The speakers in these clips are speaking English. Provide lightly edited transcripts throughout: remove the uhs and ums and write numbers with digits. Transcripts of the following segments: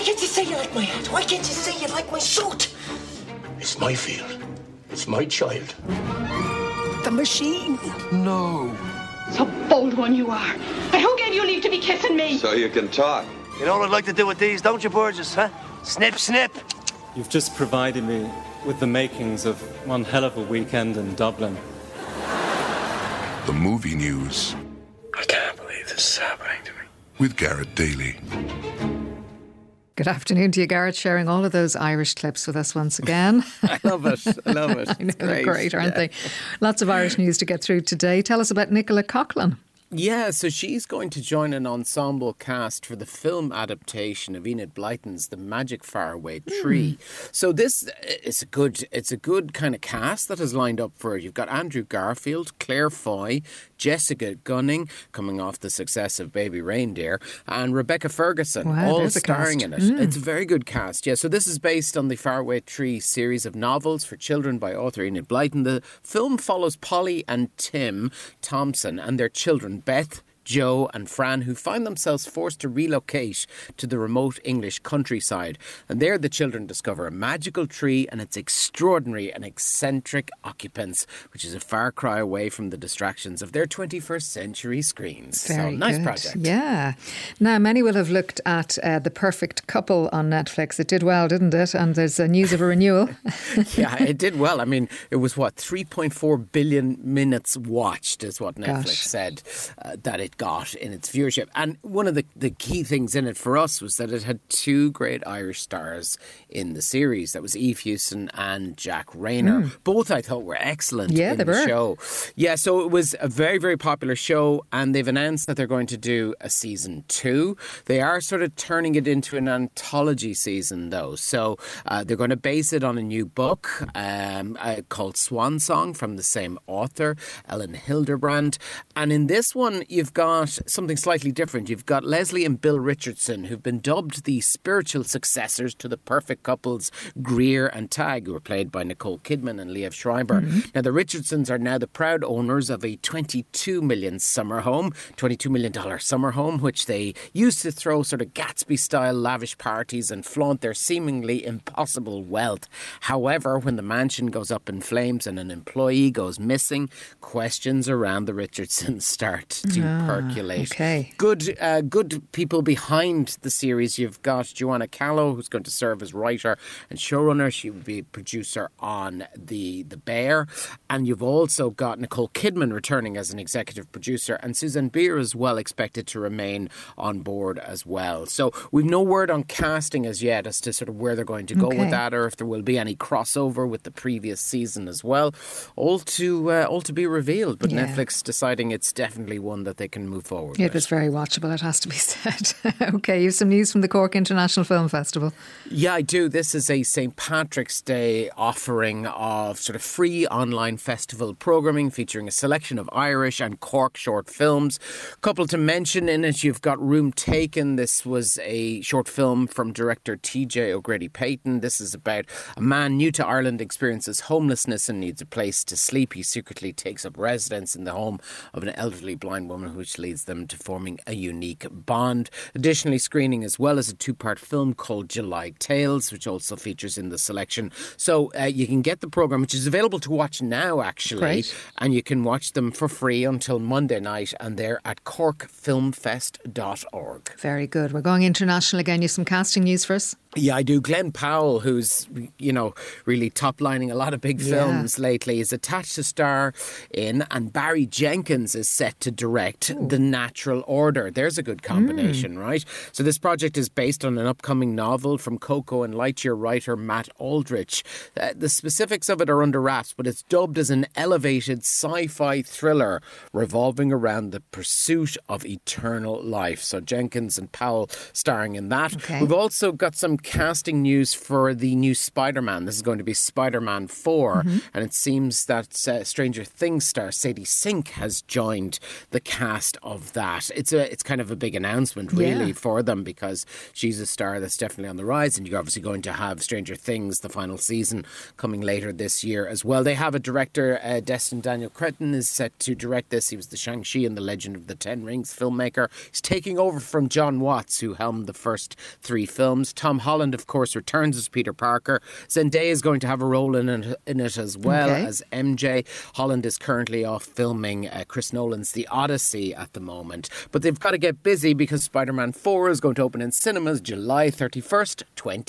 can't you say you like my hat? Why can't you say you like my suit? It's my field. It's my child. The machine. No. So bold one you are. And who gave you leave to be kissing me? So you can talk. You know what I'd like to do with these, don't you, Burgess, huh? Snip, snip. You've just provided me with the makings of one hell of a weekend in Dublin. The movie news. I can't believe this is happening to me. With Garrett Daly. Good afternoon to you, Garrett, sharing all of those Irish clips with us once again. I love it. I love it. I know, they're great, aren't they? Lots of Irish news to get through today. Tell us about Nicola Coughlan. Yeah, so she's going to join an ensemble cast for the film adaptation of Enid Blyton's The Magic Faraway Tree. So this is it's a good kind of cast that has lined up for it. You've got Andrew Garfield, Claire Foy, Jessica Gunning, coming off the success of Baby Reindeer, and Rebecca Ferguson, all starring in it. It's a very good cast, yeah. So this is based on the Faraway Tree series of novels for children by author Enid Blyton. The film follows Polly and Tim Thompson and their children, Beth, Joe and Fran, who find themselves forced to relocate to the remote English countryside. And there the children discover a magical tree and its extraordinary and eccentric occupants, which is a far cry away from the distractions of their 21st century screens. Very so, nice good. project. Yeah. Now, many will have looked at The Perfect Couple on Netflix. It did well, didn't it? And there's news of a renewal. Yeah, it did well. I mean, it was 3.4 billion minutes watched is what Netflix said that it got in its viewership. And one of the key things in it for us was that it had two great Irish stars in the series. That was Eve Hewson and Jack Rayner. Both I thought were excellent in the show. Yeah, so it was a very, very popular show, and they've announced that they're going to do a season 2. They are sort of turning it into an anthology season, though. So they're going to base it on a new book called Swan Song from the same author, Ellen Hilderbrand. And in this one, you've got something slightly different. You've got Leslie and Bill Richardson, who've been dubbed the spiritual successors to the perfect couples Greer and Tag, who were played by Nicole Kidman and Liev Schreiber. Now, the Richardsons are now the proud owners of a $22 million summer home, which they used to throw sort of Gatsby-style lavish parties and flaunt their seemingly impossible wealth. However, when the mansion goes up in flames and an employee goes missing, questions around the Richardsons start to percolate. Okay. Good people behind the series. You've got Joanna Callow, who's going to serve as writer and showrunner. She will be a producer on The Bear. And you've also got Nicole Kidman returning as an executive producer, and Susan Beer is well expected to remain on board as well. So we've no word on casting as yet as to sort of where they're going to go with that, or if there will be any crossover with the previous season as well. All to be revealed, but Netflix deciding it's definitely one that they can move forward with. It was very watchable, it has to be said. Okay, you have some news from the Cork International Film Festival. Yeah, I do. This is a St. Patrick's Day offering of sort of free online festival programming featuring a selection of Irish and Cork short films. A couple to mention in it, you've got Room Taken. This was a short film from director TJ O'Grady-Payton. This is about a man new to Ireland experiences homelessness and needs a place to sleep. He secretly takes up residence in the home of an elderly blind woman, which leads them to forming a unique bond. Additionally, screening as well as a 2-part film called July Tales, which also features in the selection. So you can get the programme, which is available to watch now, actually, and you can watch them for free until Monday night, and they're at corkfilmfest.org. Very good. We're going international again. You have some casting news for us? Yeah, I do. Glenn Powell, who's, really top-lining a lot of big films lately, is attached to star in, and Barry Jenkins is set to direct The Natural Order. There's a good combination, right? So this project is based on an upcoming novel from Coco and Lightyear writer Matt Aldrich. The specifics of it are under wraps, but it's dubbed as an elevated sci-fi thriller revolving around the pursuit of eternal life. So Jenkins and Powell starring in that. Okay. We've also got some casting news for the new Spider-Man. This is going to be Spider-Man 4, and it seems that Stranger Things star Sadie Sink has joined the cast of that. It's kind of a big announcement, really, for them, because she's a star that's definitely on the rise, and you're obviously going to have Stranger Things, the final season, coming later this year as well. They have a director, Destin Daniel Cretton, is set to direct this. He was the Shang-Chi and the Legend of the Ten Rings filmmaker. He's taking over from John Watts, who helmed the first 3 films. Tom Holland, of course, returns as Peter Parker. Zendaya is going to have a role in it as well as MJ. Holland is currently off filming Chris Nolan's The Odyssey at the moment. But they've got to get busy because Spider-Man 4 is going to open in cinemas July 31st,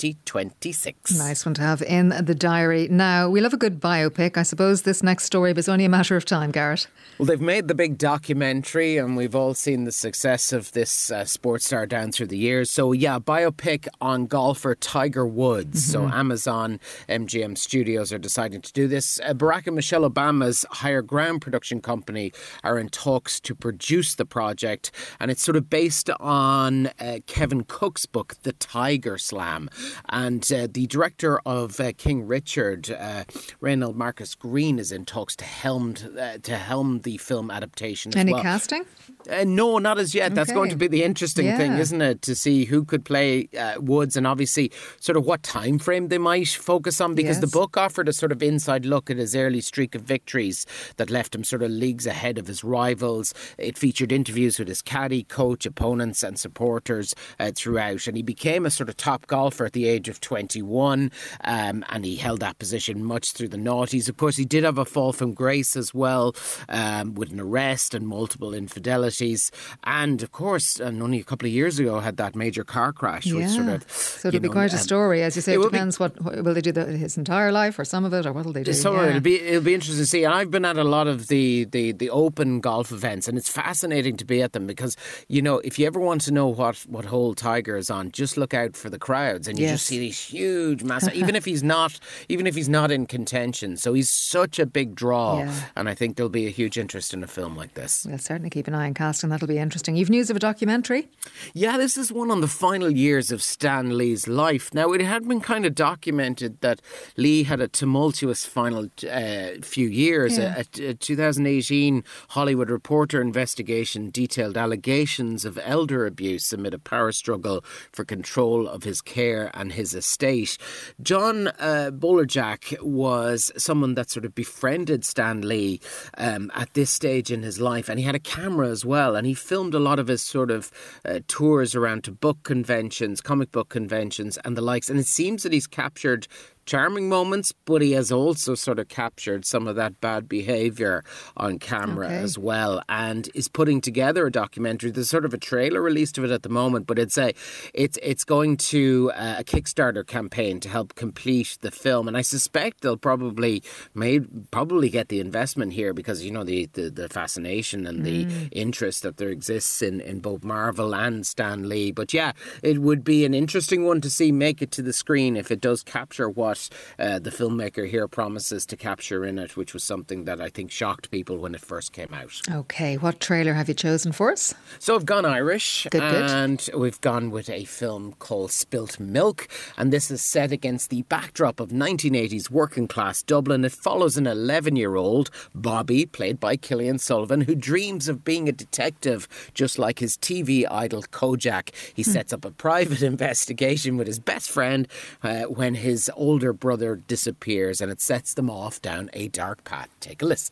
2026. Nice one to have in the diary. Now, we love a good biopic. I suppose this next story was only a matter of time, Garrett. Well, they've made the big documentary, and we've all seen the success of this sports star down through the years. So, yeah, biopic on golfer Tiger Woods. So Amazon, MGM Studios are deciding to do this. Barack and Michelle Obama's Higher Ground production company are in talks to produce the project, and it's sort of based on Kevin Cook's book, The Tiger Slam. And the director of King Richard, Reynald Marcus Green, is in talks to helm the film adaptation as Any well. casting? No, not as yet. That's going to be the interesting thing, isn't it? To see who could play Woods, and obviously sort of what time frame they might focus on, because the book offered a sort of inside look at his early streak of victories that left him sort of leagues ahead of his rivals. It featured interviews with his caddy, coach, opponents and supporters throughout, and he became a sort of top golfer at the age of 21, and he held that position much through the noughties. Of course, he did have a fall from grace as well, with an arrest and multiple infidelities. And of course, and only a couple of years ago, had that major car crash. Which sort of, so it'll be quite a story, as you say. It depends what will they do, his entire life or some of it, or what will they do? It'll be interesting to see. And I've been at a lot of the open golf events, and it's fascinating to be at them because, you know, if you ever want to know what hole Tiger is on, just look out for the crowds, and you just see these huge, massive. even if he's not in contention. So he's such a big draw, and I think there'll be a huge interest in a film like this. We'll certainly keep an eye on casting. That'll be interesting. You've news of a documentary? Yeah, this is one on the final years of Stan Lee's life. Now, it had been kind of documented that Lee had a tumultuous final few years. A 2018 Hollywood Reporter investigation detailed allegations of elder abuse amid a power struggle for control of his care and his estate. John Bolerjack was someone that sort of befriended Stan Lee at this stage in his life, and he had a camera as well, and he filmed a lot of his sort of tours around to book conventions, comic book conventions and the likes, and it seems that he's captured charming moments, but he has also sort of captured some of that bad behaviour on camera as well, and is putting together a documentary. There's sort of a trailer released of it at the moment, but it's going to a Kickstarter campaign to help complete the film, and I suspect they'll probably get the investment here because, you know, the fascination and the interest that there exists in both Marvel and Stan Lee. But yeah, it would be an interesting one to see make it to the screen if it does capture what the filmmaker here promises to capture in it, which was something that I think shocked people when it first came out. Okay, what trailer have you chosen for us? So I've gone Irish, good. And we've gone with a film called Spilt Milk, and this is set against the backdrop of 1980s working class Dublin. It follows an 11-year-old, Bobby, played by Cillian Sullivan, who dreams of being a detective just like his TV idol Kojak. He sets up a private investigation with his best friend when his older brother disappears, and it sets them off down a dark path. Take a listen.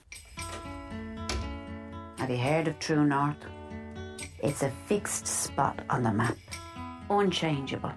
Have you heard of True North? It's a fixed spot on the map, unchangeable.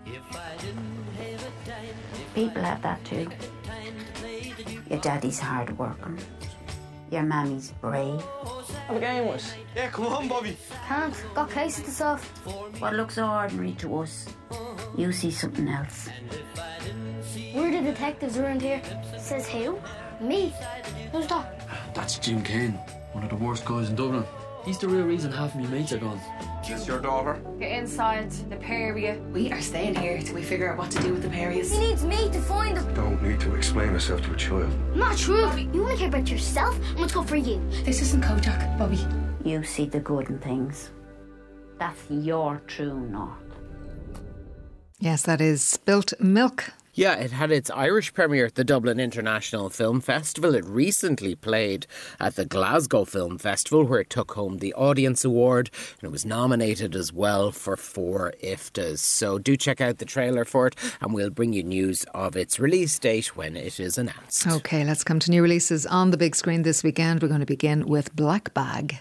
People have that too. Your daddy's hard working. Your mammy's brave. Have a game with us. Yeah, come on, Bobby. Can't. Got cases to solve. What looks ordinary to us, you see something else. We're the detectives around here. Says who? Me. Who's that? That's Jim Kane, one of the worst guys in Dublin. He's the real reason half of my mates are gone. Is this your daughter? Get inside the Peria. We are staying here till we figure out what to do with the Perias. He needs me to find them. Don't need to explain yourself to a child. Not true. You only care about yourself and what's good for you. This isn't Kojak, Bobby. You see the good in things. That's your True North. Yes, that is Spilt Milk. Yeah, it had its Irish premiere at the Dublin International Film Festival. It recently played at the Glasgow Film Festival, where it took home the Audience Award, and it was nominated as well for 4 IFTAs. So do check out the trailer for it, and we'll bring you news of its release date when it is announced. OK, let's come to new releases on the big screen this weekend. We're going to begin with Black Bag.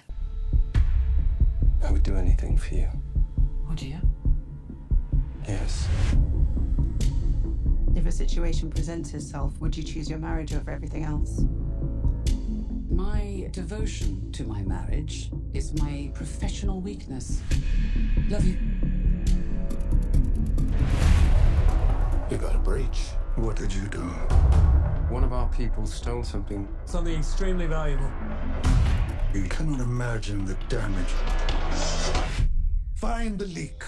I would do anything for you. Would you? Yes. If a situation presents itself, would you choose your marriage over everything else? My devotion to my marriage is my professional weakness. Love you. You got a breach. What did you do? One of our people stole something. Something extremely valuable. You cannot imagine the damage. Find the leak.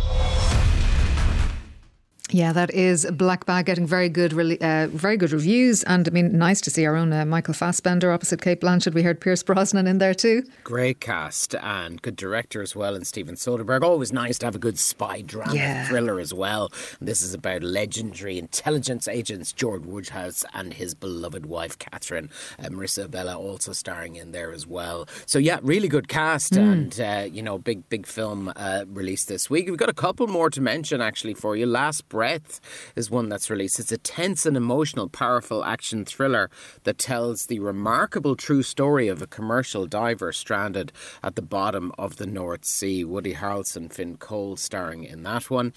Yeah, that is Black Bag, getting very good reviews, and I mean, nice to see our own Michael Fassbender opposite Cate Blanchett. We heard Pierce Brosnan in there too. Great cast and good director as well, and Steven Soderbergh. Always nice to have a good spy drama thriller as well. And this is about legendary intelligence agents George Woodhouse and his beloved wife Catherine. Marissa Bella also starring in there as well. So yeah, really good cast and big film released this week. We've got a couple more to mention actually for you. Last Breath is one that's released. It's a tense and emotional, powerful action thriller that tells the remarkable true story of a commercial diver stranded at the bottom of the North Sea. Woody Harrelson, Finn Cole starring in that one.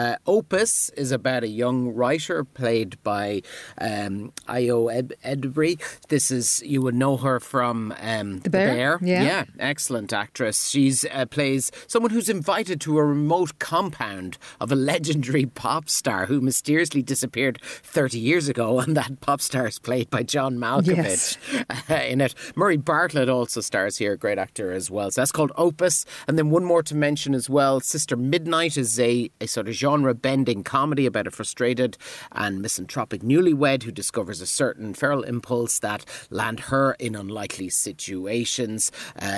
Opus is about a young writer played by Ayo Edebiri. This is, you would know her from The Bear. Yeah, excellent actress. She's plays someone who's invited to a remote compound of a legendary pop star who mysteriously disappeared 30 years ago, and that pop star is played by John Malkovich in it. Murray Bartlett also stars here, great actor as well. So that's called Opus. And then one more to mention as well, Sister Midnight is a sort of genre-bending comedy about a frustrated and misanthropic newlywed who discovers a certain feral impulse that land her in unlikely situations.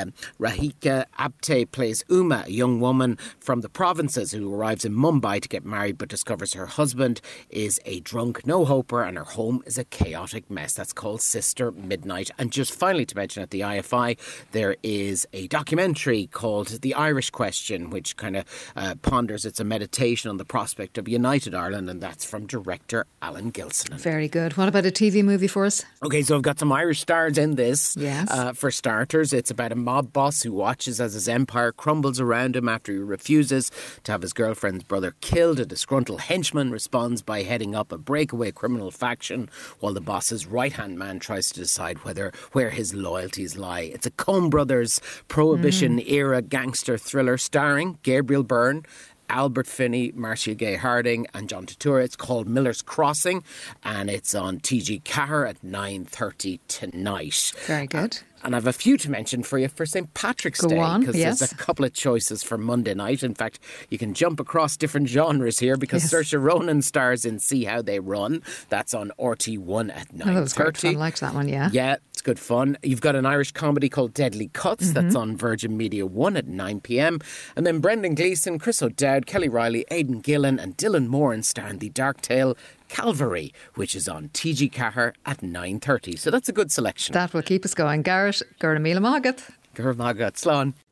Rahika Apte plays Uma, a young woman from the provinces who arrives in Mumbai to get married but discovers her husband is a drunk no-hoper and her home is a chaotic mess. That's called Sister Midnight. And just finally to mention, at the IFI there is a documentary called The Irish Question, which kind of ponders, it's a meditation on the prospect of united Ireland, and that's from director Alan Gilson. Very good. What about a TV movie for us? Okay, so I've got some Irish stars in this. Yes. For starters, it's about a mob boss who watches as his empire crumbles around him after he refuses to have his girlfriend's brother killed. A disgruntled henchman responds by heading up a breakaway criminal faction while the boss's right-hand man tries to decide where his loyalties lie. It's a Coen Brothers Prohibition-era gangster thriller starring Gabriel Byrne, Albert Finney, Marcia Gay Harding and John Turturro. It's called Miller's Crossing and it's on TG Cahir at 9:30 tonight. Very good. And I have a few to mention for you for St. Patrick's Day, because there's a couple of choices for Monday night. In fact, you can jump across different genres here because Saoirse Ronan stars in See How They Run. That's on RT1 at 9:30. That was great fun. I liked that one, Yeah, it's good fun. You've got an Irish comedy called Deadly Cuts. That's on Virgin Media 1 at 9 p.m. And then Brendan Gleeson, Chris O'Dowd, Kelly Riley, Aidan Gillen and Dylan Moran star in the dark tale Calvary, which is on TG Cahir at 9:30. So that's a good selection. That will keep us going. Garrett, Gurra Mila Magat. Gurra Magat, Slán.